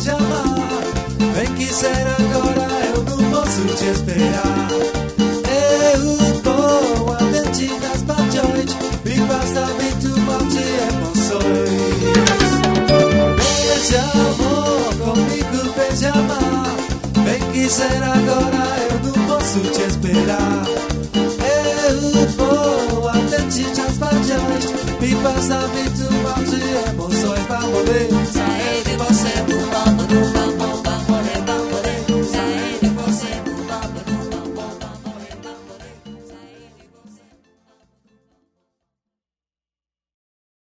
beija-mar. Vem que será agora, eu não posso te esperar. Eu tô a dente das paixões, e basta muito mal de emoções. Beija amor, comigo beija-mar. Vem que será agora, eu não posso te esperar. Eu vou a dente das paixões, e basta muito mal de emoções. Vamos ver.